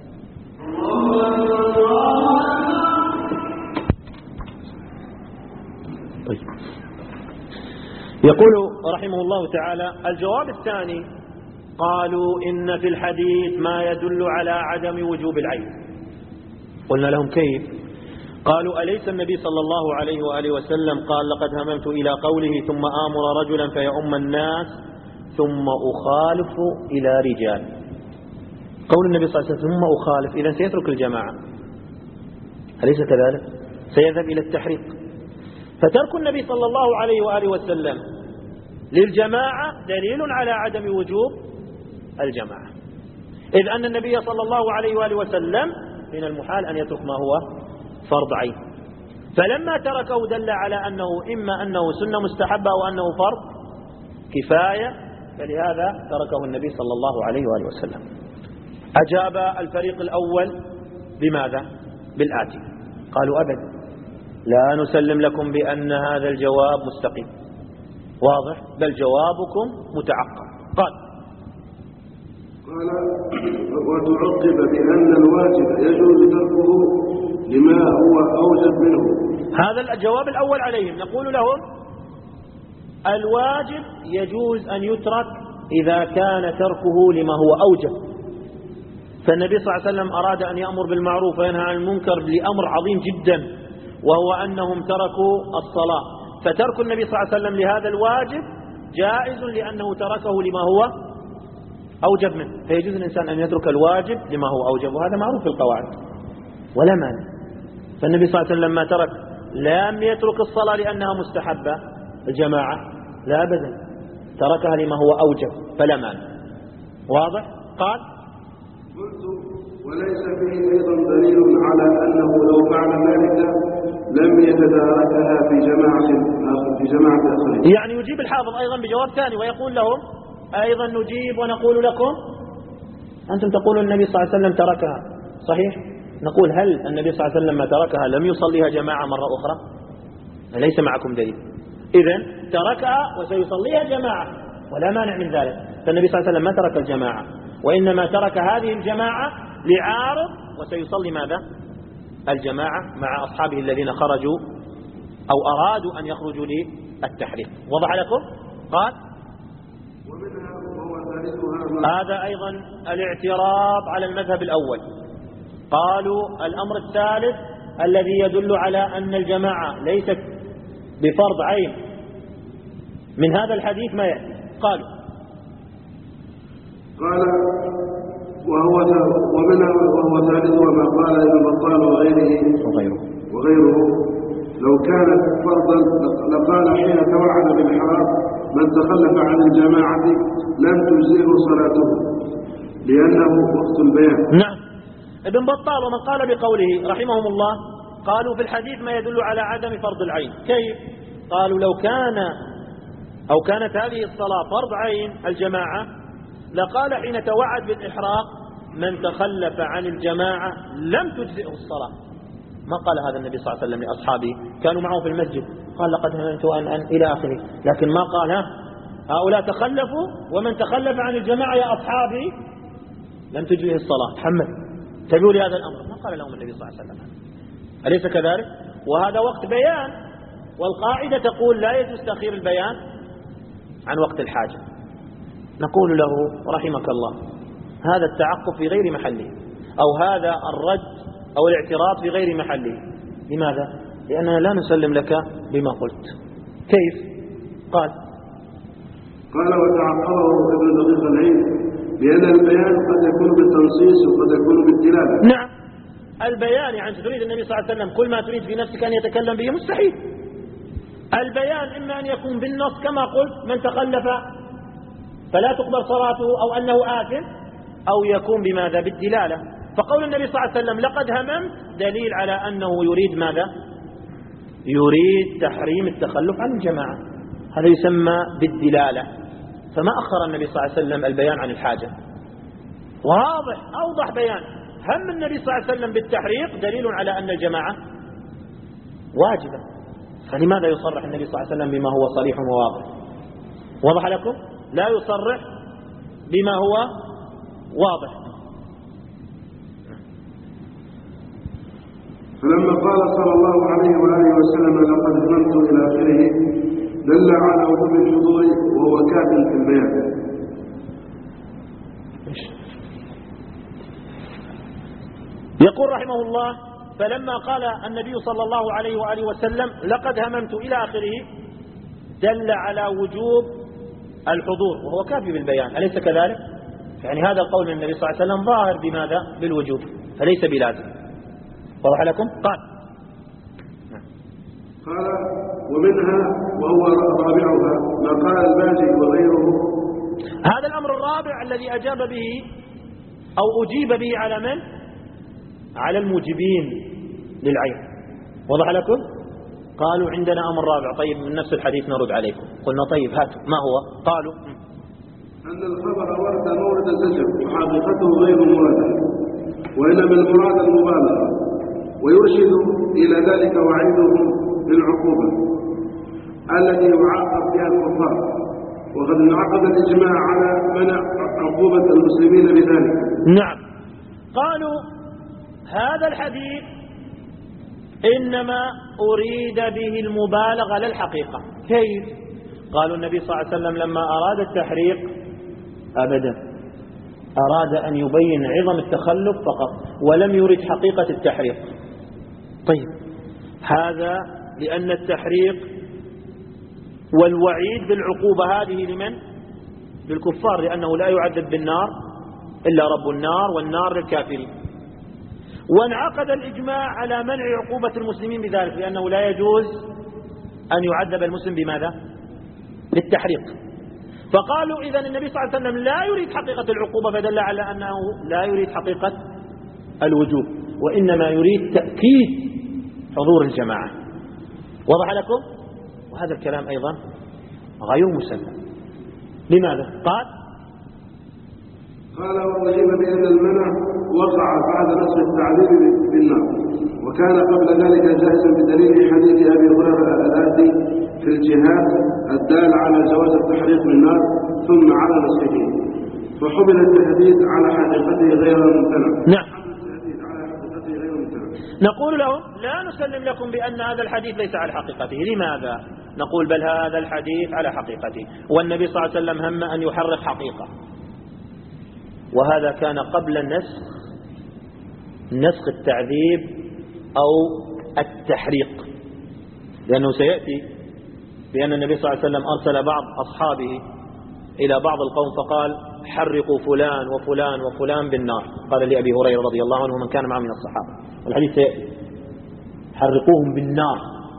طيب. يقول رحمه الله تعالى الجواب الثاني قالوا إن في الحديث ما يدل على عدم وجوب العين. قلنا لهم كيف؟ قالوا أليس النبي صلى الله عليه وآله وسلم قال لقد هممت إلى قوله ثم آمر رجلا فيؤم الناس ثم أخالف إلى رجال. قول النبي صلى الله عليه وسلم ثم أخالف، إذن سيترك الجماعة، أليس كذلك؟ سيذهب إلى التحريق. فترك النبي صلى الله عليه وآله وسلم للجماعة دليل على عدم وجوب الجماعة، إذ أن النبي صلى الله عليه وآله وسلم من المحال أن يترك ما هو فرض عين، فلما تركه دل على أنه إما أنه سنة مستحبة أو أنه فرض كفاية، فلهذا تركه النبي صلى الله عليه وآله وسلم. أجاب الفريق الأول بماذا؟ بالآتي، قالوا أبدا لا نسلم لكم بأن هذا الجواب مستقيم واضح، بل جوابكم متعقب. قال وتعقب بأن الواجب يجوز تركه لما هو أوجب منه. هذا الجواب الأول عليهم، نقول لهم الواجب يجوز أن يترك إذا كان تركه لما هو أوجب، فالنبي صلى الله عليه وسلم أراد أن يأمر بالمعروف وينهى عن المنكر لأمر عظيم جدا، وهو أنهم تركوا الصلاة، فترك النبي صلى الله عليه وسلم لهذا الواجب جائز لأنه تركه لما هو أوجب منه، فيجوز الإنسان أن يترك الواجب لما هو أوجب، وهذا معروف في القواعد ولا مانع. فالنبي صلى الله عليه وسلم لما ترك لم يترك الصلاة لأنها مستحبة الجماعة، لا أبدا، تركها لما هو أوجب فلا مانع. واضح؟ قال قلت وليس فيه أيضا دليل على أنه لو فعل ذلك لم يتداركها في جماعة آخرين. يعني يجيب الحافظ أيضا بجواب ثاني ويقول لهم أيضا نجيب ونقول لكم أنتم تقولون النبي صلى الله عليه وسلم تركها، صحيح؟ نقول هل النبي صلى الله عليه وسلم لما تركها لم يصليها جماعة مرة أخرى؟ ليس معكم دليل، إذن تركها وسيصليها جماعة ولا مانع من ذلك، فالنبي صلى الله عليه وسلم ما ترك الجماعة، وإنما ترك هذه الجماعة لعارض وسيصلي ماذا؟ الجماعة مع أصحابه الذين خرجوا أو أرادوا أن يخرجوا للتحريق. وضح لكم؟ قال هذا أيضا الاعتراض على المذهب الأول. قالوا الأمر الثالث الذي يدل على أن الجماعة ليست بفرض عين من هذا الحديث ما يأتي. قالوا قال وهو ثالث وما قال ابن بطال وغيره لو كانت فرضا لقال حين توعد بالحرام من تخلف عن الجماعة لم تجزئه صلاته لأنه وقت البيان. نعم، ابن بطال ومن قال بقوله رحمهم الله قالوا في الحديث ما يدل على عدم فرض العين. كيف؟ قالوا لو كانت هذه الصلاة فرض عين الجماعة لقال حين توعد بالإحراق من تخلف عن الجماعة لم تجزئه الصلاة. ما قال هذا النبي صلى الله عليه وسلم لأصحابه، كانوا معه في المسجد، قال لقد هممت أن إلى آخره، لكن ما قال هؤلاء تخلفوا ومن تخلف عن الجماعة يا أصحابي لم تجزئه الصلاة. محمد تبعوا لهذا الأمر، ما قال لهم النبي صلى الله عليه وسلم، أليس كذلك؟ وهذا وقت بيان، والقاعدة تقول لا يجوز تأخير البيان عن وقت الحاجة. نقول له رحمك الله هذا التعقب في غير محله، أو هذا الرد أو الاعتراض في غير محله. لماذا؟ لأننا لا نسلم لك بما قلت. كيف؟ قال وتعقبه ابن دقيق العيد بأن البيان قد يكون بالتنصيص وقد يكون بالدلالة. نعم، البيان يعني تريد النبي صلى الله عليه وسلم كل ما تريد في نفسك أن يتكلم به مستحيل. البيان إما أن يكون بالنص كما قلت من تخلف فلا تقبل صلاته أو أنه آثم، أو يكون بماذا؟ بالدلالة. فقول النبي صلى الله عليه وسلم لقد هممت دليل على أنه يريد ماذا؟ يريد تحريم التخلف عن الجماعة، هذا يسمى بالدلالة. فما أخر النبي صلى الله عليه وسلم البيان عن الحاجة، واضح أوضح بيان. هم النبي صلى الله عليه وسلم بالتحريق دليل على أن الجماعة واجبة، فلماذا يصرح النبي صلى الله عليه وسلم بما هو صريح وواضح؟ وضح لكم؟ لا يصرح بما هو واضح. فلما قال صلى الله عليه وآله وسلم لقد هممت إلى آخره دل على وجوب الحضور وهو كاف في البيان. يقول رحمه الله فلما قال النبي صلى الله عليه وآله وسلم لقد هممت إلى آخره دل على وجوب الحضور، وهو كافي بالبيان، أليس كذلك؟ يعني هذا القول من النبي صلى الله عليه وسلم ظاهر بماذا؟ بالوجوب، فليس بلازم. واضح لكم؟ قال ومنها وهو رابعها ما قال الباجي وغيره. هذا الأمر الرابع الذي أجاب به أو أجيب به على من؟ على الموجبين للعين. وضح لكم؟ قالوا عندنا أمر رابع. طيب من نفس الحديث نرد عليكم. قلنا طيب هاتوا، ما هو؟ قالوا أن الخبر ورد مورد الزجر وحقيقته غير مرادة، وإنما المراد المبالغة، ويرشد إلى ذلك وعيدهم بالعقوبة التي يعاقب بها الكفار، وقد انعقد الإجماع على منع عقوبة المسلمين بذلك. نعم. قالوا هذا الحديث إنما أريد به المبالغة لا الحقيقة. كيف؟ قالوا النبي صلى الله عليه وسلم لما أراد التحريق أبدا أراد أن يبين عظم التخلف فقط، ولم يرد حقيقة التحريق. طيب هذا لأن التحريق والوعيد بالعقوبة هذه لمن؟ للكفار، لأنه لا يعذب بالنار إلا رب النار، والنار للكافرين. وانعقد الإجماع على منع عقوبة المسلمين بذلك، لأنه لا يجوز أن يعذب المسلم بماذا؟ للتحريق. فقالوا إذا النبي صلى الله عليه وسلم لا يريد حقيقة العقوبة، فدل على أنه لا يريد حقيقة الوجوب، وإنما يريد تأكيد حضور الجماعة. وضح لكم؟ وهذا الكلام أيضا غير مسلم. لماذا؟ قال وأجيب بأن المنع وقع بعد نصر التعذيب بالنار، وكان قبل ذلك جائزا بدليل حديث أبي هريرة الآتي في الجهاد الدال على جواز التحريق بالنار ثم على نصره، فحمل التهديد على حقيقته غير ممتنع. نعم. نقول لهم لا نسلم لكم بأن هذا الحديث ليس على حقيقته. لماذا؟ نقول بل هذا الحديث على حقيقته، والنبي صلى الله عليه وسلم هم أن يحرق حقيقة، وهذا كان قبل نسخ التعذيب أو التحريق، لأنه سيأتي بأن النبي صلى الله عليه وسلم أرسل بعض أصحابه إلى بعض القوم فقال حرقوا فلان وفلان وفلان بالنار. قال لأبي هريرة رضي الله عنه من كان معه من الصحابة، والحديث سيأتي حرقوهم بالنار.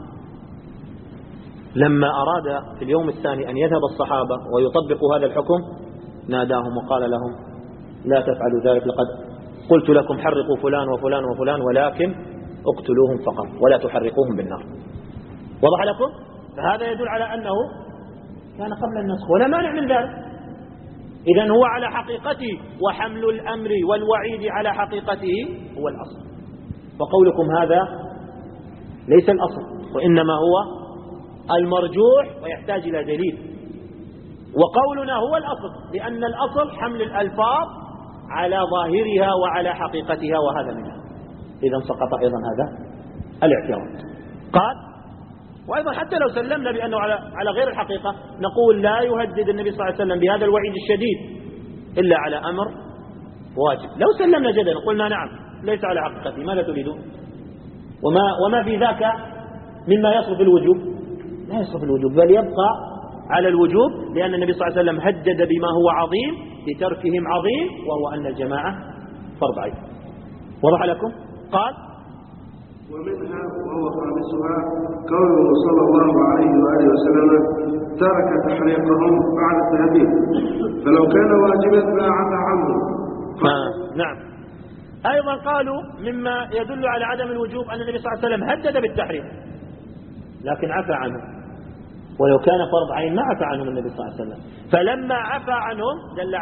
لما أراد في اليوم الثاني أن يذهب الصحابة ويطبقوا هذا الحكم ناداهم وقال لهم لا تفعلوا ذلك، لقد قلت لكم حرقوا فلان وفلان وفلان ولكن اقتلوهم فقط ولا تحرقوهم بالنار. وضح لكم؟ فهذا يدل على أنه كان قبل النسخ ولا مانع من ذلك. إذن هو على حقيقته، وحمل الأمر والوعيد على حقيقته هو الأصل، وقولكم هذا ليس الأصل، وإنما هو المرجوح ويحتاج إلى دليل، وقولنا هو الأصل، لأن الأصل حمل الألفاظ على ظاهرها وعلى حقيقتها، وهذا منها. إذن سقط أيضا هذا الاعتراض. قال وأيضا حتى لو سلمنا بأنه على غير الحقيقة نقول لا يهدد النبي صلى الله عليه وسلم بهذا الوعيد الشديد إلا على أمر واجب. لو سلمنا جدلا قلنا نعم ليس على حقيقته، ماذا تريدون؟ وما في ذاك مما يصرف الوجوب، لا يصرف الوجوب بل يبقى على الوجوب، لأن النبي صلى الله عليه وسلم هدد بما هو عظيم لتركهم عظيم، وهو أن الجماعة فرض عين. وضح لكم؟ قال ومنها وهو خامسها قوله صلى الله عليه وآله وسلم ترك تحريقهم بعد التهديد، فلو كان واجبا لا عفى عنه. نعم. أيضا قالوا مما يدل على عدم الوجوب أن النبي صلى الله عليه وسلم هدد بالتحريق لكن عفى عنه، ولو كان فرض عين ما عفى عنهم النبي صلى الله عليه وسلم، فلما عفى عنهم دل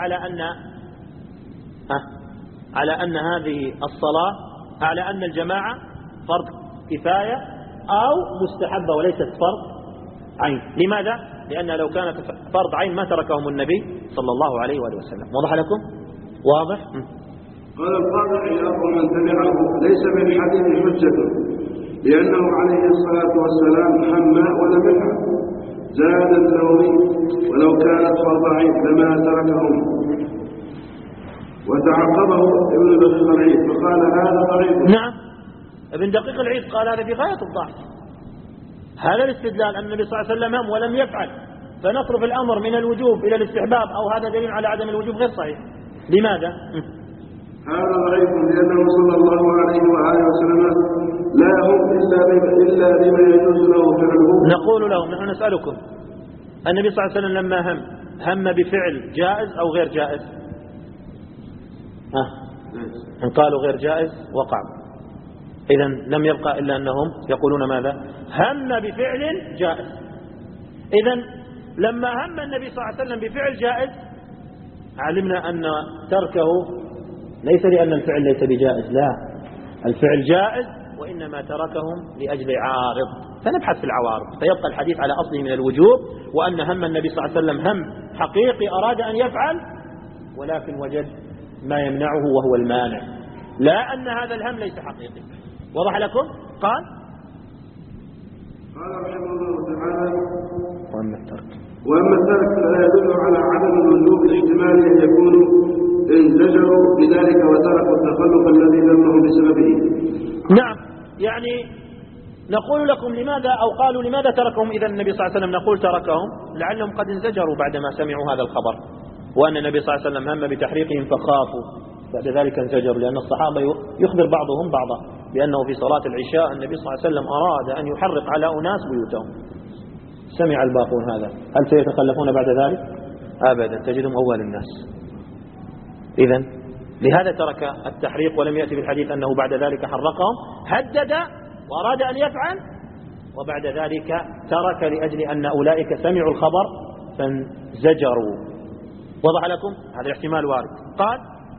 على أن هذه الصلاة على أن الجماعة فرض كفاية أو مستحبة وليست فرض عين. لماذا؟ لأن لو كانت فرض عين ما تركهم النبي صلى الله عليه وآله وسلم. وضح لكم؟ واضح؟ قال القاضي عياض ومن تبعه ليس من حديث حجة، لأنه عليه الصلاة والسلام حمى ولم يفعل. زاد النووي ولو كانت فرض عين لما تركهم، وتعقبه ابن الخليل فقال هذا ضعيف. نعم. ابن دقيق العيد قال هذا في غاية الضعف. هذا الاستدلال أن النبي صلى الله عليه وسلم هم ولم يفعل فنصرف الأمر من الوجوب إلى الاستحباب أو هذا دليل على عدم الوجوب غير صحيح. لماذا؟ هذا ضعيف لأنه صلى الله عليه وآله وسلم لا هم إلا بما يجوز له فعله. نقول لهم نحن نسألكم النبي صلى الله عليه وسلم لما هم بفعل جائز أو غير جائز؟ إن قالوا غير جائز وقع. إذن لم يبقى إلا أنهم يقولون ماذا؟ هم بفعل جائز. إذن لما هم النبي صلى الله عليه وسلم بفعل جائز علمنا أن تركه ليس لأن الفعل ليس بجائز، لا، الفعل جائز وإنما تركهم لأجل عارض. فنبحث في العوارض فيبقى الحديث على أصله من الوجوب، وأن هم النبي صلى الله عليه وسلم هم حقيقي أراد أن يفعل ولكن وجد ما يمنعه وهو المانع، لا أن هذا الهم ليس حقيقي. وضح لكم؟ قال رحمه الله تعالى: وأما الترك فلا يدل على عدم الوجوب الاحتمال أن يكونوا انزجروا بذلك وتركوا التخلف الذي ذمهم بسببه. نعم، يعني نقول لكم لماذا أو قالوا لماذا تركهم إذا النبي صلى الله عليه وسلم؟ نقول تركهم لعلهم قد انزجروا بعدما سمعوا هذا الخبر، وأن النبي صلى الله عليه وسلم هم بتحريقهم فخافوا بعد ذلك انزجروا، لأن الصحابة يخبر بعضهم بعضا بأنه في صلاة العشاء النبي صلى الله عليه وسلم أراد أن يحرق على أناس بيوتهم، سمع الباقون هذا، هل سيتخلفون بعد ذلك؟ أبدا، تجدهم أول الناس. إذن لهذا ترك التحريق ولم يأتي بالحديث أنه بعد ذلك حرقهم، هدد وأراد أن يفعل وبعد ذلك ترك لأجل أن أولئك سمعوا الخبر فانزجروا. وضح لكم؟ هذا الاحتمال وارد. قال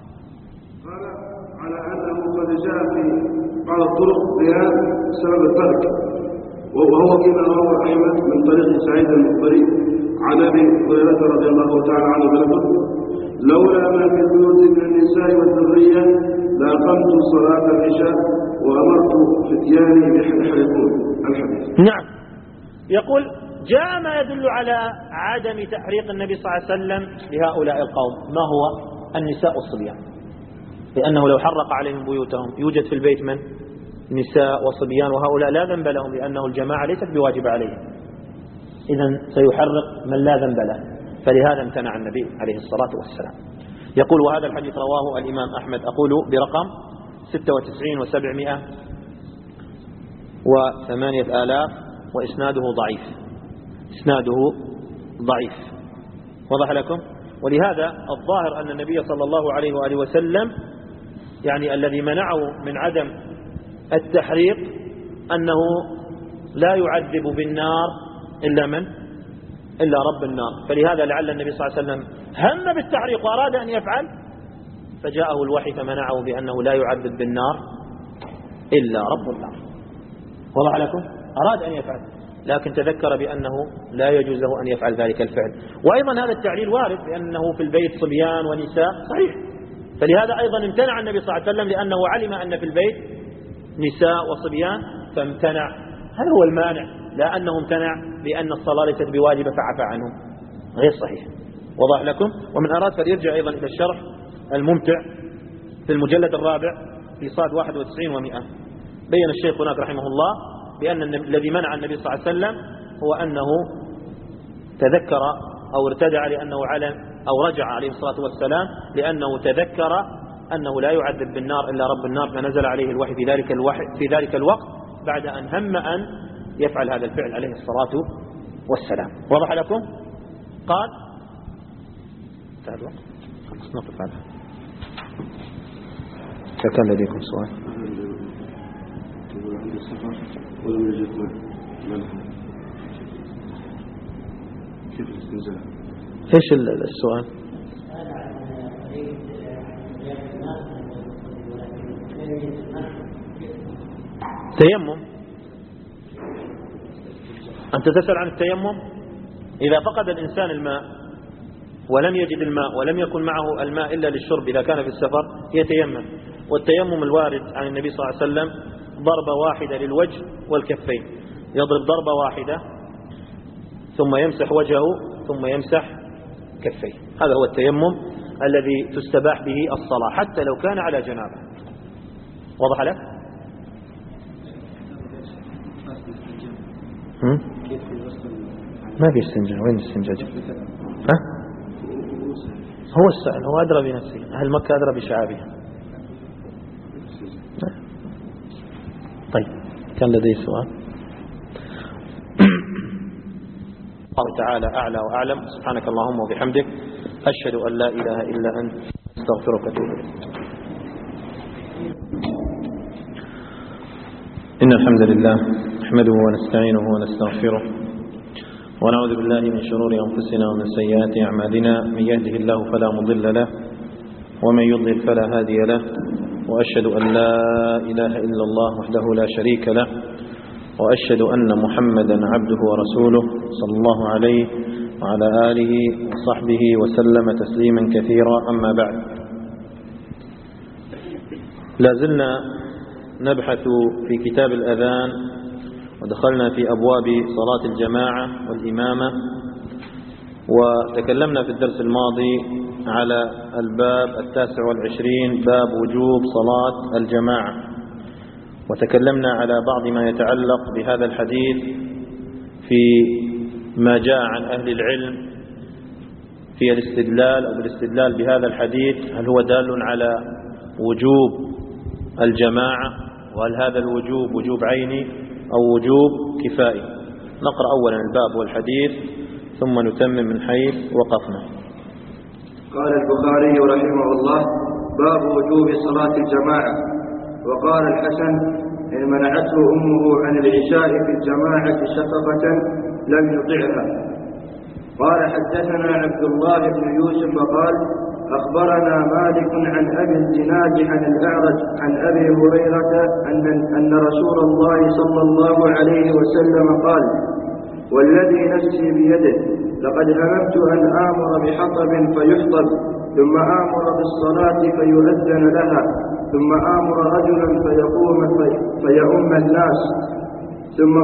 على أنه قد جاء في بعض الطرق بيان سبب الترك، وهو كما روى أحمد من طريق سعيد المخبري عن أبي هريرة رضي الله تعالى عنه بلفظ: لولا ما في البيوت من النساء والذرية لأقمت صلاة العشاء وأمرت فتياني بيحرقون. الحديث. نعم، يقول جاء ما يدل على عدم تحريق النبي صلى الله عليه وسلم لهؤلاء القوم. ما هو؟ النساء والصبيان، لأنه لو حرق عليهم بيوتهم يوجد في البيت من؟ نساء وصبيان، وهؤلاء لا ذنب لهم لأنه الجماعة ليست بواجب عليهم، إذن سيحرق من لا ذنب له، فلهذا امتنع النبي عليه الصلاة والسلام. يقول وهذا الحديث رواه الإمام أحمد، أقول برقم 96,708 وإسناده ضعيف، إسناده ضعيف. وضح لكم؟ ولهذا الظاهر أن النبي صلى الله عليه وآله وسلم يعني الذي منعه من عدم التحريق أنه لا يعذب بالنار إلا من؟ إلا رب النار. فلهذا لعل النبي صلى الله عليه وسلم هم بالتحريق وأراد أن يفعل فجاءه الوحي فمنعه بأنه لا يعذب بالنار إلا رب النار. وضح لكم؟ أراد أن يفعل لكن تذكر بأنه لا يجوز له أن يفعل ذلك الفعل. وأيضا هذا التعليل وارد بأنه في البيت صبيان ونساء، صحيح، فلهذا أيضا امتنع النبي صلى الله عليه وسلم لأنه علم أن في البيت نساء وصبيان فامتنع. هذا هو المانع، لا أنه امتنع بأن الصلاة ليست بواجبة فعفى عنهم، غير صحيح. وضح لكم؟ ومن أراد فليرجع أيضا إلى الشرح الممتع في المجلد الرابع في صاد 91 و100. بين الشيخ هناك رحمه الله بأن الذي منع النبي صلى الله عليه وسلم هو أنه تذكر أو ارتدع لأنه علم أو رجع عليه الصلاة والسلام لأنه تذكر أنه لا يعذب بالنار إلا رب النار، فنزل عليه الوحي في ذلك الوقت بعد أن هم أن يفعل هذا الفعل عليه الصلاة والسلام. وضح لكم؟ قال انتهى الوقت، خلاص نقف على هذا. كان لديكم سؤال؟ ولم يجد منع كيف الاستنزاف؟ ايش السؤال؟ تيمم. أنت تسأل عن التيمم. إذا فقد الإنسان الماء ولم يجد الماء ولم يكن معه الماء إلا للشرب إذا كان في السفر يتيمم. والتيمم الوارد عن النبي صلى الله عليه وسلم ضربة واحدة للوجه والكفين، يضرب ضربة واحدة ثم يمسح وجهه ثم يمسح كفيه. هذا هو التيمم الذي تستباح به الصلاة حتى لو كان على جنابه. واضح لك؟ ما في استنجاء، وين الاستنجاء؟ ها؟ هو السائل، هو أدرى بنفسه، أهل مكة أدرى بشعابها. طيب، كان لدي سؤال. الله تعالى أعلى وأعلم. سبحانك اللهم وبحمدك، أشهد أن لا إله إلا أنت، استغفرك وأتوب إليك. إن الحمد لله نحمده ونستعينه ونستغفره ونعوذ بالله من شرور أنفسنا ومن سيئات أعمالنا. من يهده الله فلا مضل له ومن يضلل فلا هادي له، وأشهد أن لا إله إلا الله وحده لا شريك له، وأشهد أن محمدا عبده ورسوله صلى الله عليه وعلى آله وصحبه وسلم تسليما كثيرا. أما بعد، لازلنا نبحث في كتاب الأذان، ودخلنا في أبواب صلاة الجماعة والإمامة، وتكلمنا في الدرس الماضي على الباب 29 باب وجوب صلاة الجماعة، وتكلمنا على بعض ما يتعلق بهذا الحديث في ما جاء عن أهل العلم في الاستدلال أو بالاستدلال بهذا الحديث، هل هو دال على وجوب الجماعة، وهل هذا الوجوب وجوب عيني أو وجوب كفائي. نقرأ أولا الباب والحديث ثم نتمم من حيث وقفنا. قال البخاري رحمه الله: باب وجوب صلاة الجماعة. وقال الحسن: إن منعته أمه عن العشاء في الجماعة شفقة لم يطعها. قال: حدثنا عبد الله بن يوسف قال: أخبرنا مالك عن أبي الزناد عن الأعرج عن أبي هريرة أن رسول الله صلى الله عليه وسلم قال: والذي نفسي بيده لقد هممت أن آمر بحطب فيحطب، ثم آمر بالصلاة فيؤذن لها، ثم آمر رجلا فيقوم فيؤم الناس، ثم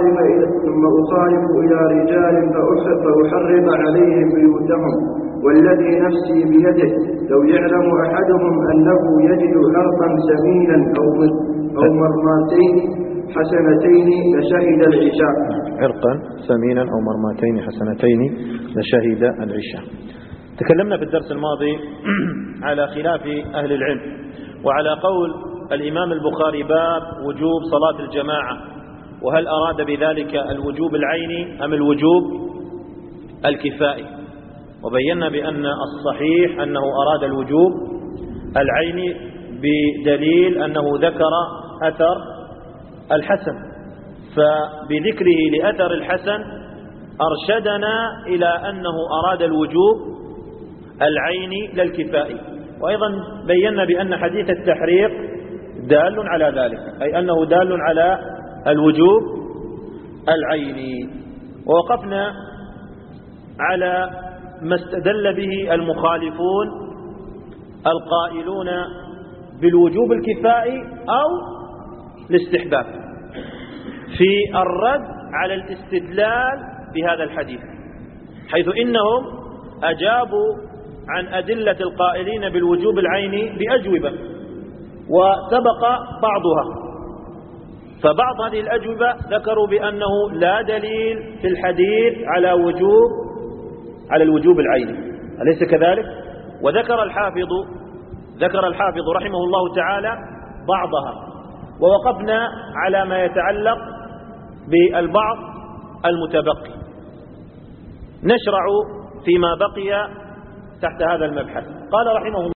أخالف إلى رجال فأحرق عليهم بيوتهم، والذي نفسي بيده لو يعلم أحدهم أنه يجد عرقا سمينا أو مرماتين حسنتين لشهد العشاء. عرقا سمينا أو مرماتين حسنتين لشهد العشاء. تكلمنا في الدرس الماضي على خلاف أهل العلم، وعلى قول الإمام البخاري باب وجوب صلاة الجماعة، وهل أراد بذلك الوجوب العيني أم الوجوب الكفائي. وبينا بأن الصحيح أنه أراد الوجوب العيني بدليل أنه ذكر أثر الحسن، فبذكره لأثر الحسن أرشدنا إلى أنه أراد الوجوب العيني للكفائي. وأيضا بينا بأن حديث التحريق دال على ذلك، أي أنه دال على الوجوب العيني. ووقفنا على ما استدل به المخالفون القائلون بالوجوب الكفائي أو الاستحباب في الرد على الاستدلال بهذا الحديث، حيث إنهم أجابوا عن أدلة القائلين بالوجوب العيني بأجوبة وسبق بعضها. فبعض هذه الأجوبة ذكروا بأنه لا دليل في الحديث على الوجوب العيني، أليس كذلك؟ وذكر الحافظ رحمه الله تعالى بعضها، ووقفنا على ما يتعلق بالبعض المتبقي. نشرع فيما بقي تحت هذا المبحث. قال رحمه الله: